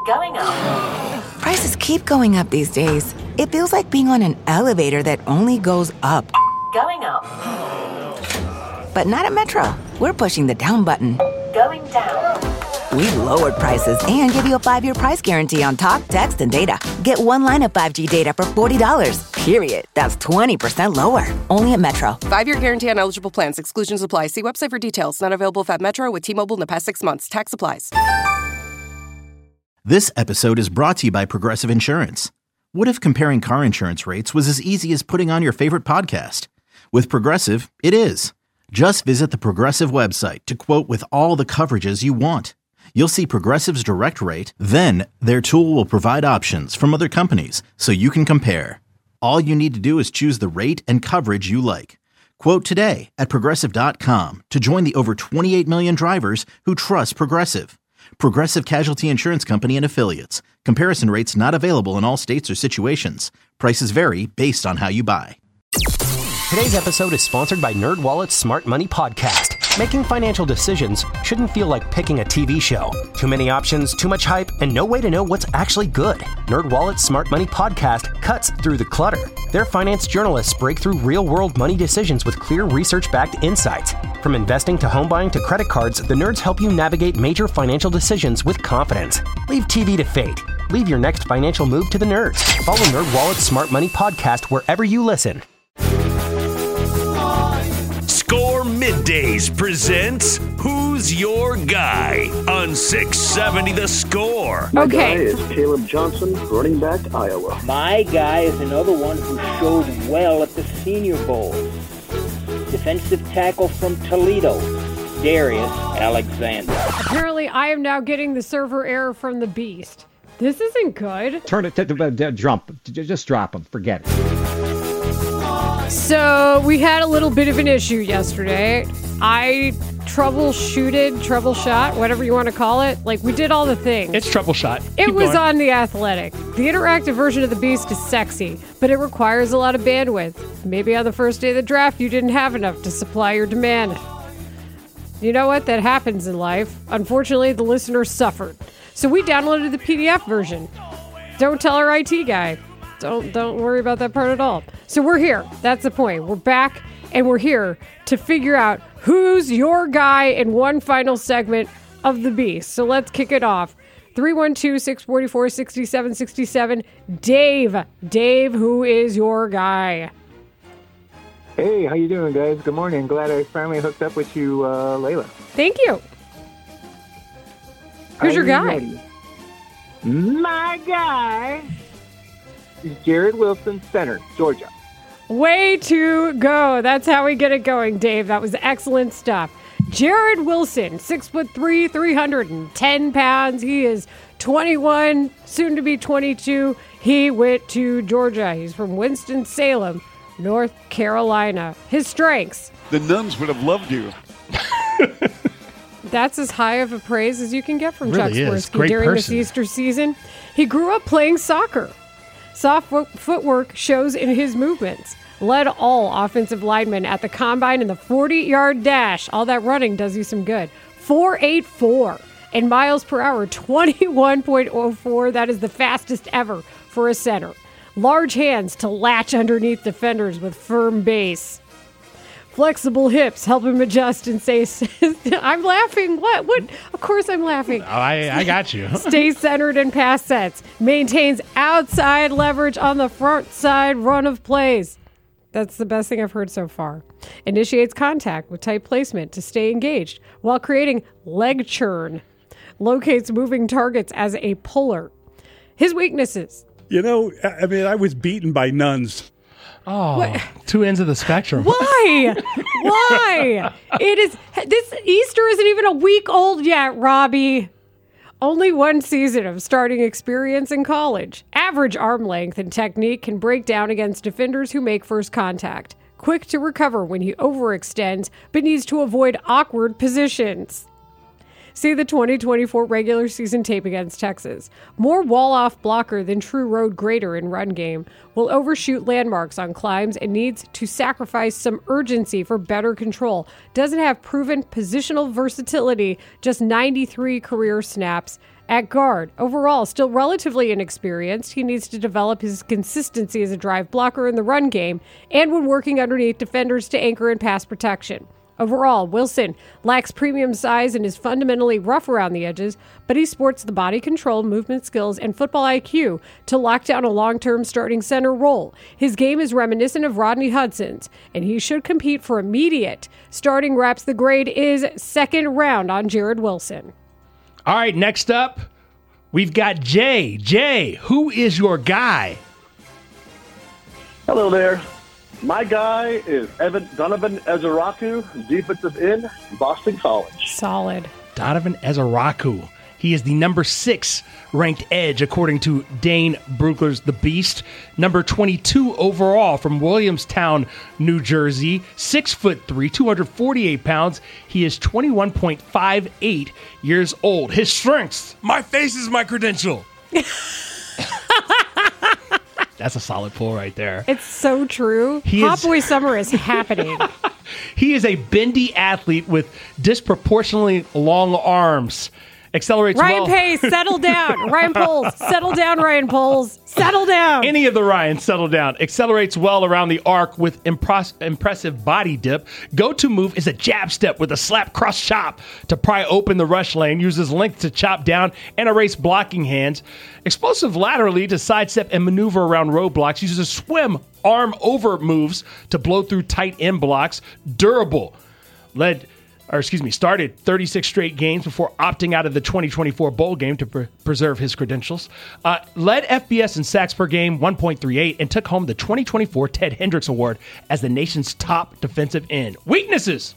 Going up. Prices keep going up these days. It feels like being on an elevator that only goes up. Going up. But not at Metro. We're pushing the down button. Going down. We've lowered prices and give you a 5-year price guarantee on talk, text, and data. Get one line of 5G data for $40, period. That's 20% lower. Only at Metro. 5-year guarantee on eligible plans. Exclusions apply. See website for details. Not available at Metro with T-Mobile in the past 6 months. Tax applies. This episode is brought to you by Progressive Insurance. What if comparing car insurance rates was as easy as putting on your favorite podcast? With Progressive, it is. Just visit the Progressive website to quote with all the coverages you want. You'll see Progressive's direct rate, then their tool will provide options from other companies so you can compare. All you need to do is choose the rate and coverage you like. Quote today at Progressive.com to join the over 28 million drivers who trust Progressive. Progressive Casualty Insurance Company and Affiliates. Comparison rates not available in all states or situations. Prices vary based on how you buy. Today's episode is sponsored by NerdWallet's Smart Money Podcast. Making financial decisions shouldn't feel like picking a TV show. Too many options, too much hype, and no way to know what's actually good. NerdWallet's Smart Money Podcast cuts through the clutter. Their finance journalists break through real-world money decisions with clear research-backed insights. From investing to home buying to credit cards, the nerds help you navigate major financial decisions with confidence. Leave TV to fate. Leave your next financial move to the nerds. Follow NerdWallet's Smart Money Podcast wherever you listen. Score Middays presents Who's Your Guy on 670 The Score. My guy is Caleb Johnson, running back, Iowa. My guy is another one who showed well at the Senior Bowl. Defensive tackle from Toledo, Darius Alexander. Apparently, I am now getting the server error from the Beast. This isn't good. Turn it to drop. Just drop them. Forget it. So we had a little bit of an issue yesterday. I troubleshot, whatever you want to call it. Like, we did all the things. It's troubleshot. It was on The Athletic. The interactive version of the Beast is sexy, but it requires a lot of bandwidth. Maybe on the first day of the draft, you didn't have enough to supply your demand. You know what? That happens in life. Unfortunately, the listeners suffered. So we downloaded the PDF version. Don't tell our IT guy. Don't worry about that part at all. So we're here. That's the point. We're back, and we're here to figure out who's your guy in one final segment of The Beast. So let's kick it off. 312-644-6767. Dave, who is your guy? Hey, how you doing, guys? Good morning. Glad I finally hooked up with you, Layla. Thank you. Who's your guy? Ready. My guy is Jared Wilson, center, Georgia. Way to go. That's how we get it going, Dave. That was excellent stuff. Jared Wilson, 6'3", 310 pounds. He is 21, soon to be 22. He went to Georgia. He's from Winston-Salem, North Carolina. His strengths. The nuns would have loved you. That's as high of a praise as you can get from Chuck Really Swirsky during this Easter season. He grew up playing soccer. Soft footwork shows in his movements. Led all offensive linemen at the combine in the 40-yard dash. All that running does you some good. 4.84 in miles per hour, 21.04. That is the fastest ever for a center. Large hands to latch underneath defenders with firm base. Flexible hips help him adjust and say, I'm laughing. What? Of course I'm laughing. Oh, I got you. Stay centered in pass sets. Maintains outside leverage on the front side run of plays. That's the best thing I've heard so far. Initiates contact with tight placement to stay engaged while creating leg churn. Locates moving targets as a puller. His weaknesses. You know, I mean, I was beaten by nuns. Oh, what? Two ends of the spectrum. Why? This Easter isn't even a week old yet, Robbie. Only one season of starting experience in college. Average arm length and technique can break down against defenders who make first contact. Quick to recover when he overextends, but needs to avoid awkward positions. See the 2024 regular season tape against Texas. More wall-off blocker than true road grader in run game. Will overshoot landmarks on climbs and needs to sacrifice some urgency for better control. Doesn't have proven positional versatility, just 93 career snaps At guard, overall, still relatively inexperienced, he needs to develop his consistency as a drive blocker in the run game and when working underneath defenders to anchor in pass protection. Overall, Wilson lacks premium size and is fundamentally rough around the edges, but he sports the body control, movement skills, and football IQ to lock down a long-term starting center role. His game is reminiscent of Rodney Hudson's, and he should compete for immediate starting reps. The grade is second round on Jared Wilson. All right, next up, we've got Jay. Jay, who is your guy? Hello there. My guy is Donovan Ezeraku, defensive end, Boston College. Solid. Donovan Ezeraku. He is the number 6 ranked edge, according to Dane Brugler's The Beast. Number 22 overall from Williamstown, New Jersey. 6'3", 248 pounds. He is 21.58 years old. His strengths: my face is my credential. That's a solid pull right there. It's so true. Hot Boy Summer is happening. He is a bendy athlete with disproportionately long arms. Accelerates Ryan well. Pace, settle down. Ryan Poles, settle down, Ryan Poles. Settle down. Any of the Ryans, settle down. Accelerates well around the arc with impressive body dip. Go-to move is a jab step with a slap cross chop to pry open the rush lane. Uses length to chop down and erase blocking hands. Explosive laterally to sidestep and maneuver around roadblocks. Uses a swim arm over moves to blow through tight end blocks. Durable. Started 36 straight games before opting out of the 2024 bowl game to preserve his credentials. Led FBS in sacks per game, 1.38, and took home the 2024 Ted Hendricks Award as the nation's top defensive end. Weaknesses.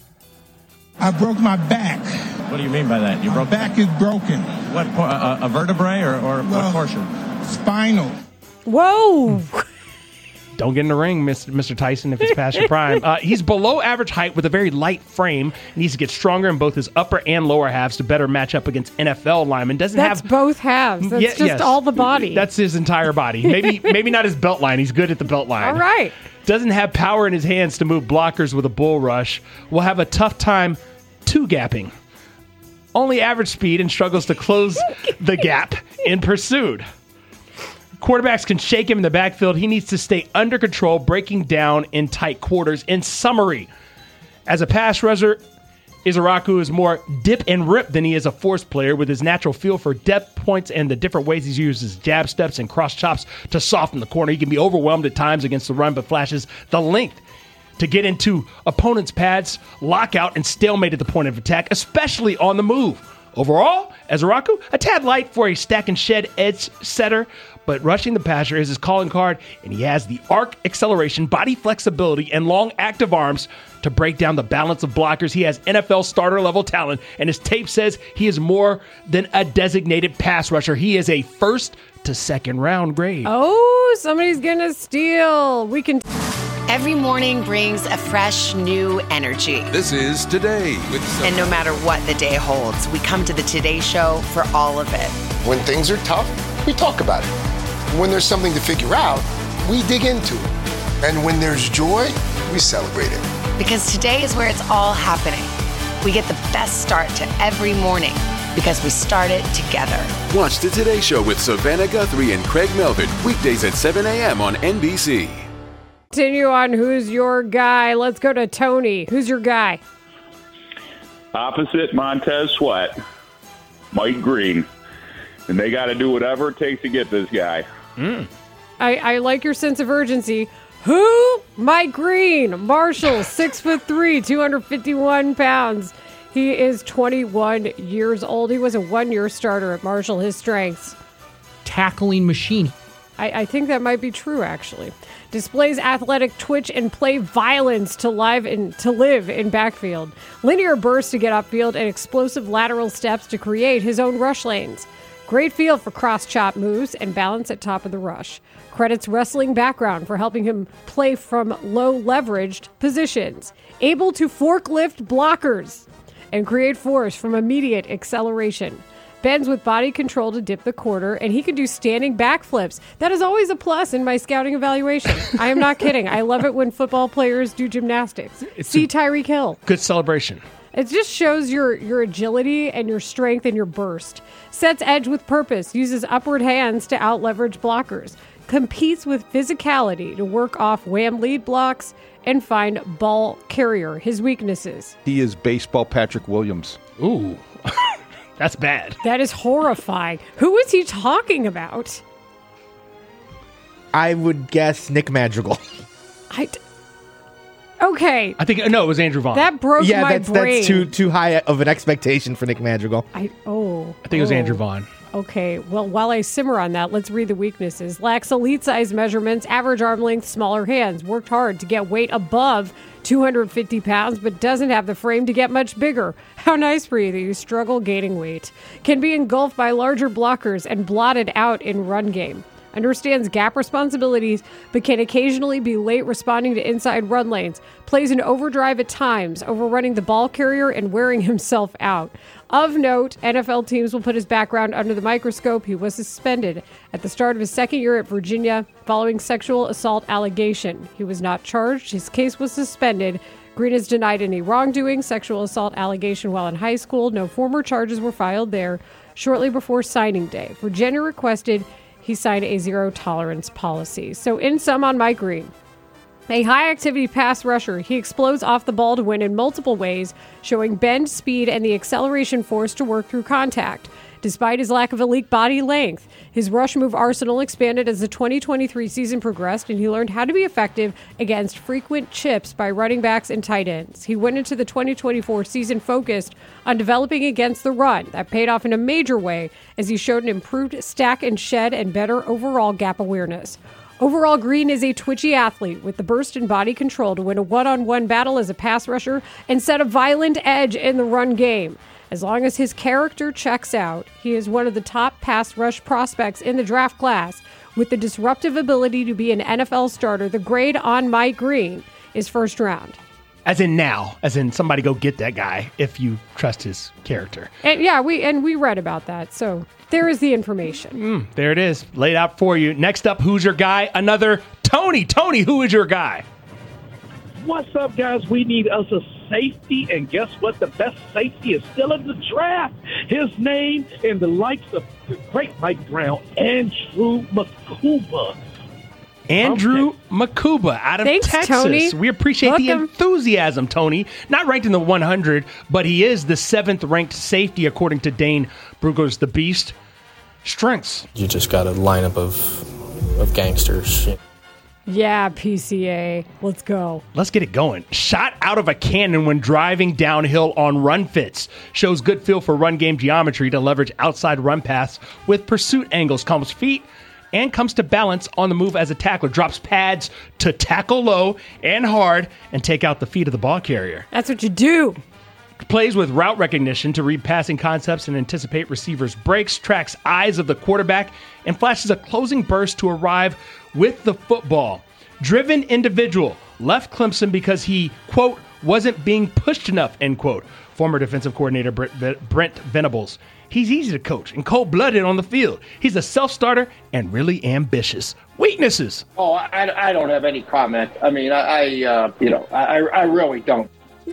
I broke my back. What do you mean by that? My back is broken. What, a vertebrae or what portion? Spinal. Whoa. Don't get in the ring, Mr. Tyson, if it's past your prime. He's below average height with a very light frame. He needs to get stronger in both his upper and lower halves to better match up against NFL linemen. That's both halves. That's just all the body. That's his entire body. Maybe not his belt line. He's good at the belt line. All right. Doesn't have power in his hands to move blockers with a bull rush. Will have a tough time two-gapping. Only average speed and struggles to close the gap in pursuit. Quarterbacks can shake him in the backfield. He needs to stay under control, breaking down in tight quarters. In summary, as a pass rusher, Ezeraku is more dip and rip than he is a force player, with his natural feel for depth points and the different ways he uses jab steps and cross chops to soften the corner. He can be overwhelmed at times against the run, but flashes the length to get into opponents' pads, lock out, and stalemate at the point of attack, especially on the move. Overall, Ezeraku, a tad light for a stack and shed edge setter, but rushing the passer is his calling card, and he has the arc acceleration, body flexibility, and long active arms to break down the balance of blockers. He has NFL starter-level talent, and his tape says he is more than a designated pass rusher. He is a first to second round grade. Oh, somebody's gonna steal. We can... Every morning brings a fresh, new energy. This is Today with Sophie. And no matter what the day holds, we come to the Today Show for all of it. When things are tough, we talk about it. When there's something to figure out, we dig into it. And when there's joy, we celebrate it. Because today is where it's all happening. We get the best start to every morning because we start it together. Watch the Today Show with Savannah Guthrie and Craig Melvin, weekdays at 7 a.m. on NBC. Continue on Who's Your Guy. Let's go to Tony. Who's your guy? Opposite Montez Sweat, Mike Green. And they got to do whatever it takes to get this guy. I like your sense of urgency. Who? Mike Green. Marshall, 6'3", 251 pounds. He is 21 years old. He was a one-year starter at Marshall. His strengths: tackling machine. I think that might be true, actually. Displays athletic twitch and play violence to live in backfield. Linear bursts to get upfield and explosive lateral steps to create his own rush lanes. Great feel for cross-chop moves and balance at top of the rush. Credits wrestling background for helping him play from low-leveraged positions. Able to forklift blockers and create force from immediate acceleration. Bends with body control to dip the quarter, and he can do standing backflips. That is always a plus in my scouting evaluation. I am not kidding. I love it when football players do gymnastics. See Tyreek Hill. Good celebration. It just shows your agility and your strength and your burst. Sets edge with purpose, uses upward hands to out-leverage blockers, competes with physicality to work off wham lead blocks, and find ball carrier, his weaknesses. He is baseball Patrick Williams. Ooh, that's bad. That is horrifying. Who is he talking about? I would guess Nick Madrigal. Okay. I think, no, it was Andrew Vaughn. That broke my brain. That's too high of an expectation for Nick Madrigal. I think it was Andrew Vaughn. Okay, well, while I simmer on that, let's read the weaknesses. Lacks elite-size measurements, average arm length, smaller hands. Worked hard to get weight above 250 pounds, but doesn't have the frame to get much bigger. How nice for you that you struggle gaining weight. Can be engulfed by larger blockers and blotted out in run game. Understands gap responsibilities, but can occasionally be late responding to inside run lanes. Plays in overdrive at times, overrunning the ball carrier and wearing himself out. Of note, NFL teams will put his background under the microscope. He was suspended at the start of his second year at Virginia following sexual assault allegation. He was not charged. His case was suspended. Green has denied any wrongdoing, sexual assault allegation while in high school. No former charges were filed there. Shortly before signing day, Virginia requested he signed a zero-tolerance policy. So in sum on Mike Green, a high-activity pass rusher, he explodes off the ball to win in multiple ways, showing bend, speed, and the acceleration force to work through contact. Despite his lack of elite body length, his rush move arsenal expanded as the 2023 season progressed, and he learned how to be effective against frequent chips by running backs and tight ends. He went into the 2024 season focused on developing against the run. That paid off in a major way as he showed an improved stack and shed and better overall gap awareness. Overall, Green is a twitchy athlete with the burst and body control to win a one-on-one battle as a pass rusher and set a violent edge in the run game. As long as his character checks out, he is one of the top pass rush prospects in the draft class. With the disruptive ability to be an NFL starter, the grade on Mike Green is first round. As in now, as in somebody go get that guy if you trust his character. And yeah, we read about that, so there is the information. There it is, laid out for you. Next up, who's your guy? Another Tony. Tony, who is your guy? What's up, guys? We need us a safety, and guess what? The best safety is still in the draft. His name and the likes of the great Mike Brown, Andrew Makuba. Andrew Makuba out of Thanks, Texas. Tony. We appreciate the enthusiasm, Tony. Not ranked in the 100, but he is the 7th ranked safety according to Dane Brugler's The Beast. Strengths. You just got a lineup of gangsters. Yeah, PCA. Let's go. Let's get it going. Shot out of a cannon when driving downhill on run fits. Shows good feel for run game geometry to leverage outside run paths with pursuit angles. Comes feet and comes to balance on the move as a tackler. Drops pads to tackle low and hard and take out the feet of the ball carrier. That's what you do. Plays with route recognition to read passing concepts and anticipate receivers' breaks, tracks eyes of the quarterback, and flashes a closing burst to arrive with the football. Driven individual. Left Clemson because he, quote, wasn't being pushed enough, end quote. Former defensive coordinator Brent Venables. He's easy to coach and cold-blooded on the field. He's a self-starter and really ambitious. Weaknesses. Oh, I don't have any comment. I mean, I really don't.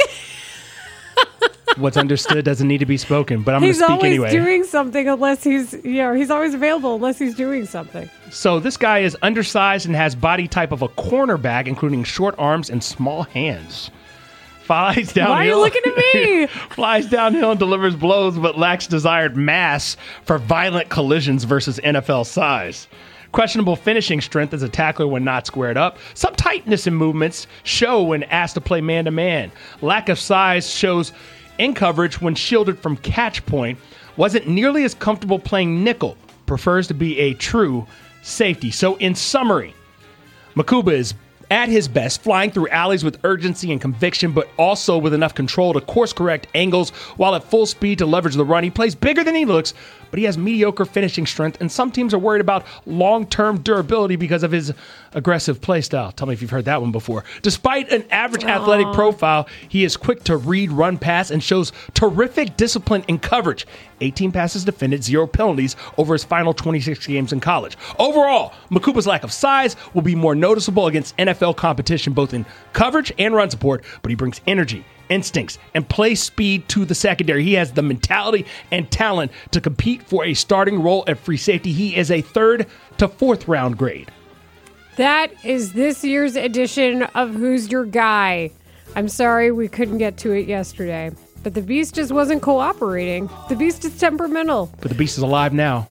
What's understood doesn't need to be spoken, but I'm going to speak anyway. He's always doing something unless he's always available unless he's doing something. So this guy is undersized and has body type of a cornerback, including short arms and small hands. Flies downhill. Why are you looking at me? Flies downhill and delivers blows, but lacks desired mass for violent collisions versus NFL size. Questionable finishing strength as a tackler when not squared up. Some tightness in movements show when asked to play man-to-man. Lack of size shows in coverage when shielded from catch point. Wasn't nearly as comfortable playing nickel. Prefers to be a true safety. So in summary, Makuba is at his best, flying through alleys with urgency and conviction, but also with enough control to course-correct angles while at full speed to leverage the run. He plays bigger than he looks, but he has mediocre finishing strength, and some teams are worried about long-term durability because of his aggressive play style. Tell me if you've heard that one before. Despite an average athletic profile, he is quick to read, run, pass, and shows terrific discipline in coverage. 18 passes defended, 0 penalties over his final 26 games in college. Overall, Mukuba's lack of size will be more noticeable against NFL competition, both in coverage and run support, but he brings energy, instincts, and play speed to the secondary. He has the mentality and talent to compete for a starting role at free safety. He is a 3rd to 4th round grade. That is this year's edition of Who's Your Guy. I'm sorry we couldn't get to it yesterday, but the Beast just wasn't cooperating. The Beast is temperamental. But the Beast is alive now.